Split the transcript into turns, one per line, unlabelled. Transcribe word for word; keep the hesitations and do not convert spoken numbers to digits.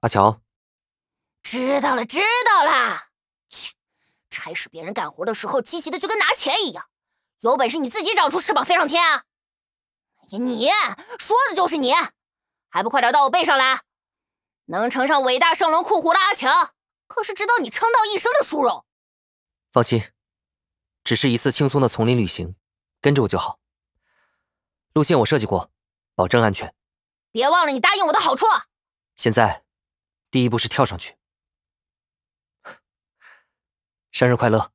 阿乔，
知道了，知道了。去，差使别人干活的时候，积极的就跟拿钱一样。有本事你自己长出翅膀飞上天啊！哎呀，你说的就是你，还不快点到我背上来！能称上伟大圣龙酷虎的阿强，可是值得你称道一生的殊荣。
放心，只是一次轻松的丛林旅行，跟着我就好。路线我设计过，保证安全。
别忘了你答应我的好处。
现在，第一步是跳上去。生日快乐！